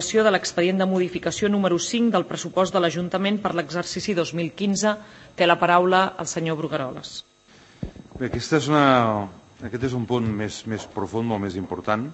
de l'expedient de modificació número 5 del pressupost de l'Ajuntament per l'exercici 2015. Té la paraula el senyor Brugueroles. Bé, aquest és un punt més profund, molt més important,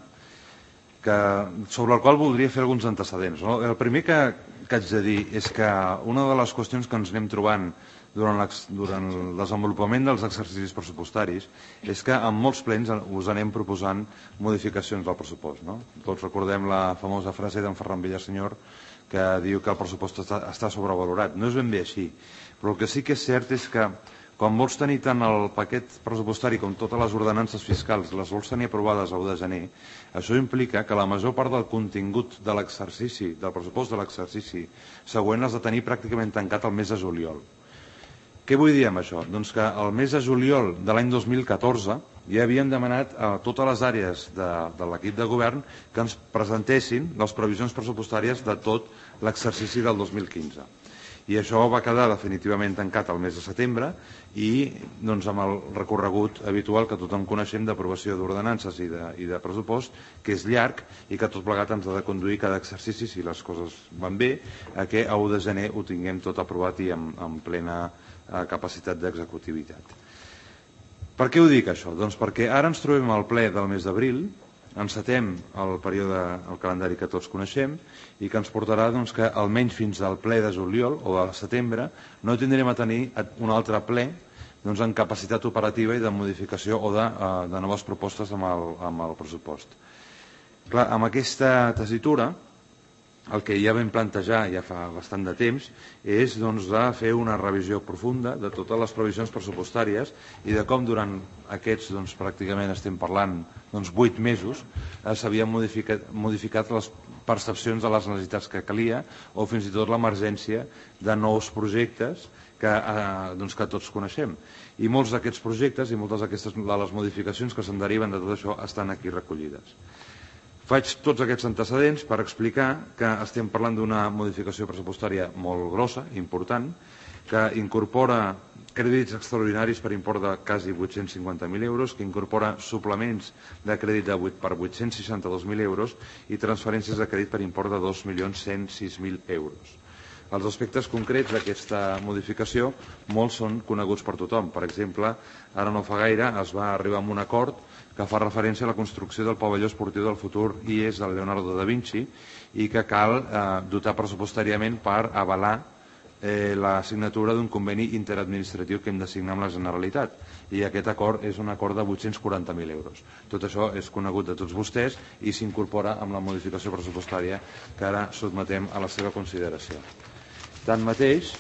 sobre el qual voldria fer alguns antecedents. El primer que haig de dir és que una de les qüestions que ens anem trobant durant el desenvolupament dels exercicis pressupostaris és que en molts plens us anem proposant modificacions del pressupost. Tots recordem la famosa frase d'en Ferran Villasenyor que diu que el pressupost està sobrevalorat. No és ben bé així, però el que sí que és cert és que quan vols tenir tant el paquet pressupostari com totes les ordenances fiscals, les vols tenir aprovades a 1 de gener, això implica que la major part del contingut de l'exercici, del pressupost de l'exercici següent, l'has de tenir pràcticament tancat el mes de juliol. Què vull dir amb això? Doncs que el mes de juliol de l'any 2014 ja havíem demanat a totes les àrees de l'equip de govern que ens presentessin les previsions pressupostàries de tot l'exercici del 2015. I això va quedar definitivament tancat al mes de setembre i amb el recorregut habitual que tothom coneixem d'aprovació d'ordenances i de pressupost, que és llarg i que tot plegat ens ha de conduir cada exercici, si les coses van bé, a que a 1 de gener ho tinguem tot aprovat i amb plena capacitat d'executivitat. Per què ho dic això? Doncs perquè ara ens trobem al ple del mes d'abril, encetem el període, el calendari que tots coneixem i que ens portarà que almenys fins al ple de juliol o de setembre no tindrem a tenir un altre ple en capacitat operativa i de modificació o de noves propostes amb el pressupost. Clar, amb aquesta tessitura el que ja vam plantejar ja fa bastant de temps és de fer una revisió profunda de totes les previsions pressupostàries i de com durant aquests, pràcticament estem parlant 8 mesos, s'havien modificat les percepcions de les necessitats que calia o fins i tot l'emergència de nous projectes que tots coneixem. I molts d'aquests projectes i moltes de les modificacions que se'n deriven de tot això estan aquí recollides. Faig tots aquests antecedents per explicar que estem parlant d'una modificació pressupostària molt grossa, important, que incorpora crèdits extraordinaris per import de quasi 850.000 euros, que incorpora suplements de crèdit per 862.000 euros i transferències de crèdit per import de 2.106.000 euros. Els aspectes concrets d'aquesta modificació molts són coneguts per tothom. Per exemple, ara no fa gaire es va arribar a un acord que fa referència a la construcció del pavelló esportiu del futur IES del Leonardo da Vinci i que cal dotar pressupostàriament per avalar la signatura d'un conveni interadministratiu que hem de signar amb la Generalitat. I aquest acord és un acord de 840.000 euros. Tot això és conegut de tots vostès i s'incorpora amb la modificació pressupostària que ara sotmetem a la seva consideració. Tanmateix,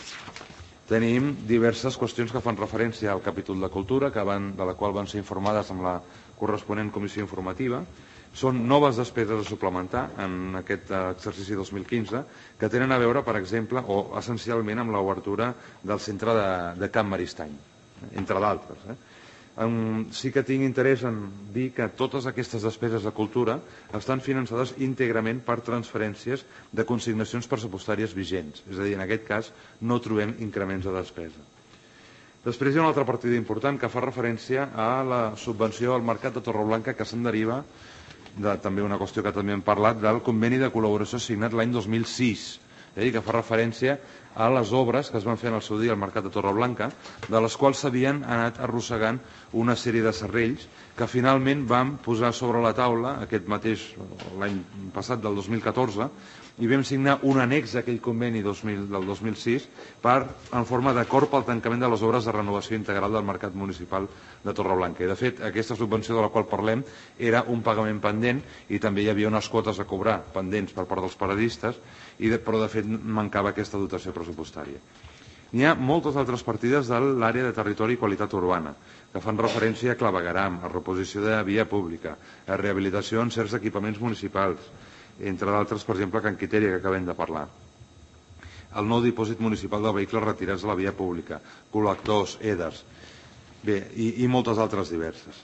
tenim diverses qüestions que fan referència al capítol de cultura, de la qual van ser informades amb la corresponent comissió informativa. Són noves despeses a suplementar en aquest exercici 2015 que tenen a veure, per exemple, o essencialment amb l'obertura del centre de Can Maristany, entre d'altres. Sí que tinc interès en dir que totes aquestes despeses de cultura estan finançades íntegrament per transferències de consignacions pressupostàries vigents. És a dir, en aquest cas no trobem increments de despesa. Després hi ha una altra partida important que fa referència a la subvenció al Mercat de Torreblanca que se'n deriva, també una qüestió que també hem parlat, del conveni de col·laboració signat l'any 2006, que fa referència a les obres que es van fer en el seu dia al Mercat de Torreblanca, de les quals s'havien anat arrossegant una sèrie de serrells que finalment vam posar sobre la taula aquest mateix l'any passat del 2014 i vam signar un annex d'aquell conveni del 2006 en forma d'acord pel tancament de les obres de renovació integral del Mercat Municipal de Torreblanca. I de fet aquesta subvenció de la qual parlem era un pagament pendent i també hi havia unes quotes a cobrar pendents per part dels paradistes, però de fet mancava aquesta dotació pressupostària. N'hi ha moltes altres partides de l'àrea de territori i qualitat urbana que fan referència a clavegueram, a reposició de via pública, a rehabilitació en certs equipaments municipals, entre d'altres, per exemple, Can Quitèria, que acabem de parlar. El nou dipòsit municipal de vehicles retirats de la via pública, col·lectors, EDAs, i moltes altres diverses.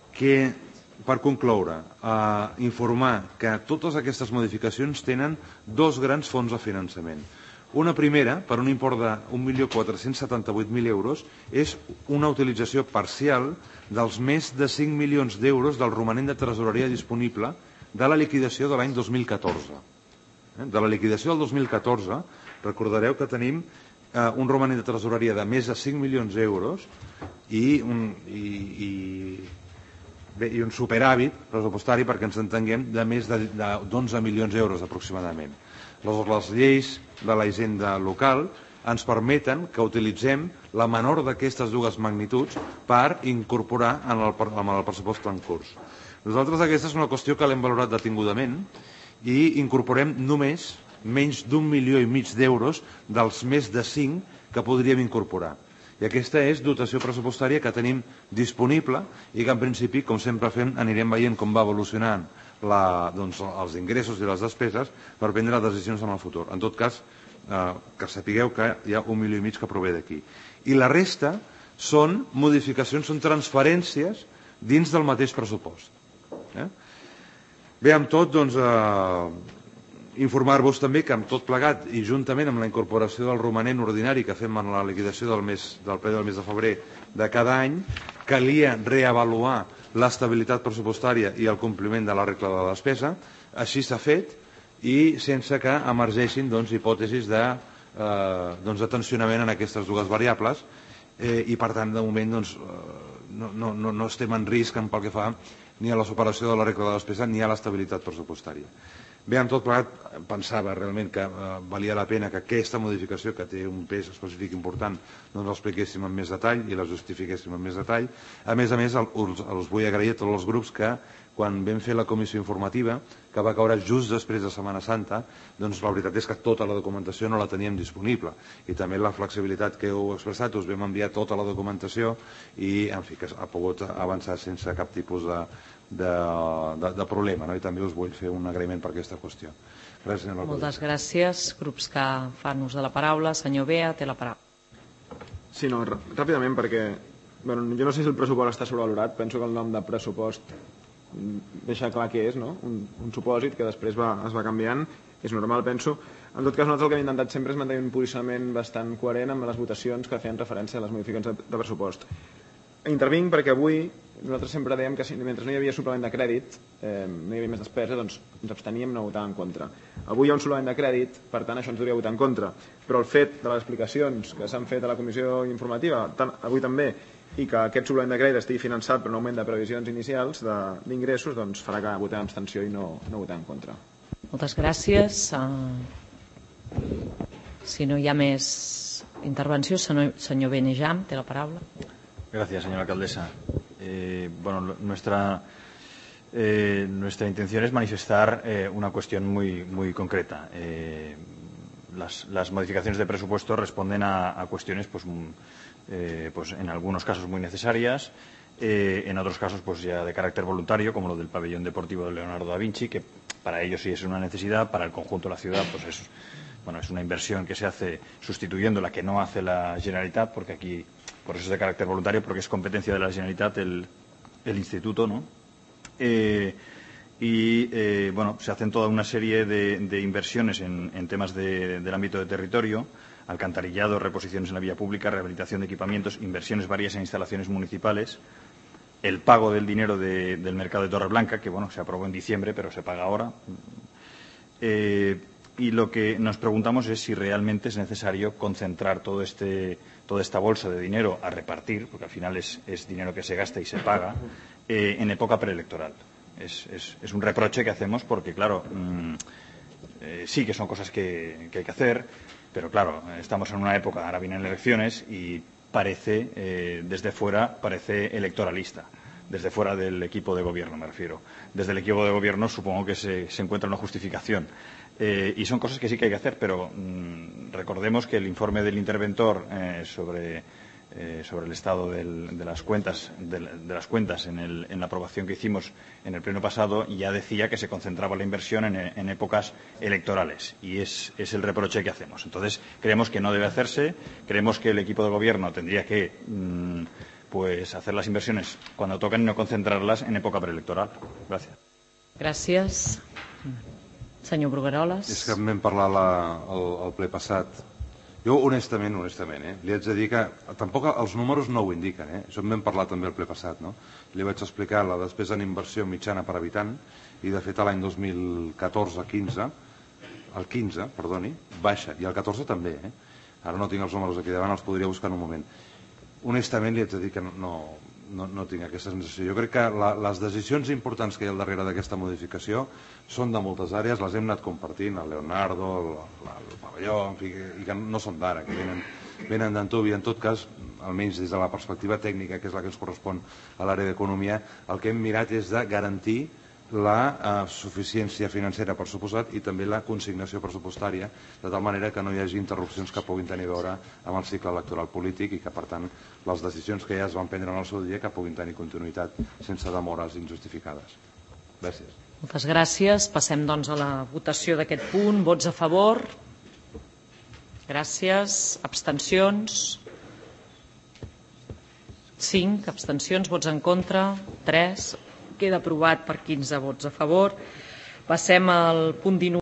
Per concloure, informar que totes aquestes modificacions tenen dos grans fons de finançament. Una primera, per un import de 1.478.000 euros, és una utilització parcial dels més de 5 milions d'euros del romanent de tresoreria disponible de la liquidació de l'any 2014. De la liquidació del 2014, recordareu que tenim un romanent de tresoreria de més de 5 milions d'euros i un superàvit pressupostari, perquè ens entenguem, de més d'11 milions d'euros aproximadament. Les lleis de la hisenda local ens permeten que utilitzem la menor d'aquestes dues magnituds per incorporar en el pressupost en curs. Nosaltres aquesta és una qüestió que l'hem valorat detingudament i incorporem només menys d'1,5 milions d'euros dels més de 5 que podríem incorporar. I aquesta és dotació pressupostària que tenim disponible i que en principi, com sempre fem, anirem veient com va evolucionant els ingressos i les despeses per prendre decisions en el futur. En tot cas, que sapigueu que hi ha 1,5 milions que prové d'aquí. I la resta són modificacions, són transferències dins del mateix pressupost. Bé, amb tot, doncs, informar-vos també que amb tot plegat i juntament amb la incorporació del romanent ordinari que fem en la liquidació del ple del mes de febrer de cada any, calia reavaluar l'estabilitat pressupostària i el compliment de la regla de la despesa. Així s'ha fet i sense que emergeixin hipòtesis de tensionament en aquestes dues variables i per tant de moment no estem en risc pel que fa ni a la superació de la regla de despesa ni a l'estabilitat pressupostària. Bé, amb tot plegat, pensava realment que valia la pena que aquesta modificació, que té un pes específic important, l'expliquéssim amb més detall i la justifiquéssim amb més detall. A més, els vull agrair a tots els grups que, quan vam fer la comissió informativa, que va caure just després de Setmana Santa, doncs la veritat és que tota la documentació no la teníem disponible. I també la flexibilitat que heu expressat, us vam enviar tota la documentació i, en fi, que ha pogut avançar sense cap tipus de problema, i també us vull fer un agraïment per aquesta qüestió. Gràcies, senyora alcaldessa. Moltes gràcies. Grups que fan ús de la paraula. Senyor Bea, té la paraula. Sí, no, ràpidament, perquè jo no sé si el pressupost està sobrevalorat. Penso que el nom de pressupost deixa clar què és, un supòsit que després es va canviant. És normal, penso. En tot cas, nosaltres el que hem intentat sempre és mantenir un posicionament bastant coherent amb les votacions que feien referència a les modificacions de pressupost. Intervinc perquè avui nosaltres sempre dèiem que mentre no hi havia suplement de crèdit, no hi havia més despesa, doncs ens absteníem i no votàvem en contra. Avui hi ha un suplement de crèdit, per tant això ens hauria de votar en contra. Però el fet de les explicacions que s'han fet a la comissió informativa, avui també, i que aquest suplement de crèdit estigui finançat per un augment de previsions inicials d'ingressos, doncs farà que votem abstenció i no votem en contra. Moltes gràcies. Si no hi ha més intervenció, senyor Benejam, té la paraula. Gracias, señora alcaldesa. Nuestra intención es manifestar una cuestión muy concreta. Las modificaciones de presupuesto responden a cuestiones, en algunos casos muy necesarias, en otros casos ya de carácter voluntario, como lo del pabellón deportivo de Leonardo da Vinci, que para ellos sí es una necesidad, para el conjunto de la ciudad es una inversión que se hace sustituyendo la que no hace la Generalitat, porque aquí, por eso es de carácter voluntario, porque es competencia de la Generalitat el instituto, ¿no? Se hacen toda una serie de inversiones en temas del ámbito de territorio, alcantarillado, reposiciones en la vía pública, rehabilitación de equipamientos, inversiones varias en instalaciones municipales, el pago del dinero del mercado de Torreblanca, que se aprobó en diciembre, pero se paga ahora. Y lo que nos preguntamos es si realmente es necesario concentrar toda esta bolsa de dinero a repartir, porque al final es dinero que se gasta y se paga, en época preelectoral. Es un reproche que hacemos porque, claro, sí que son cosas que hay que hacer, pero, claro, estamos en una época, ahora vienen elecciones y parece, desde fuera, parece electoralista. Desde fuera del equipo de gobierno, me refiero. Desde el equipo de gobierno supongo que se encuentra una justificación. Y son cosas que sí que hay que hacer, pero recordemos que el informe del interventor sobre el estado de las cuentas en la aprobación que hicimos en el pleno pasado ya decía que se concentraba la inversión en épocas electorales, y es el reproche que hacemos. Entonces, creemos que no debe hacerse, creemos que el equipo de gobierno tendría que hacer las inversiones cuando toquen y no concentrarlas en época preelectoral. Gracias. Gràcies. Senyor Brugueroles. És que en vam parlar al ple passat. Jo, honestament, li haig de dir que tampoc els números no ho indiquen. Això en vam parlar també al ple passat. Li vaig explicar la despesa en inversió mitjana per habitant i, de fet, l'any 2014-15 el 15, perdoni, baixa, i el 14 també, Ara no tinc els números aquí davant, els podria buscar en un moment. Honestament, li haig de dir que no tinc aquesta sensació. Jo crec que les decisions importants que hi ha al darrere d'aquesta modificació són de moltes àrees, les hem anat compartint, el Leonardo, el pavelló, en fi, i que no són d'ara, que venen d'antuvi. I en tot cas, almenys des de la perspectiva tècnica, que és la que ens correspon a l'àrea d'economia, el que hem mirat és de garantir la suficiència financera, per suposat, i també la consignació pressupostària, de tal manera que no hi hagi interrupcions que puguin tenir a veure amb el cicle electoral polític i que, per tant, les decisions que ja es van prendre en el seu dia que puguin tenir continuïtat sense demores injustificades. Gràcies. Moltes gràcies. Passem, doncs, a la votació d'aquest punt. Vots a favor? Gràcies. Abstencions? 5 abstencions. Vots en contra? 3. Queda aprovat per 15 vots a favor. Passem al punt 19.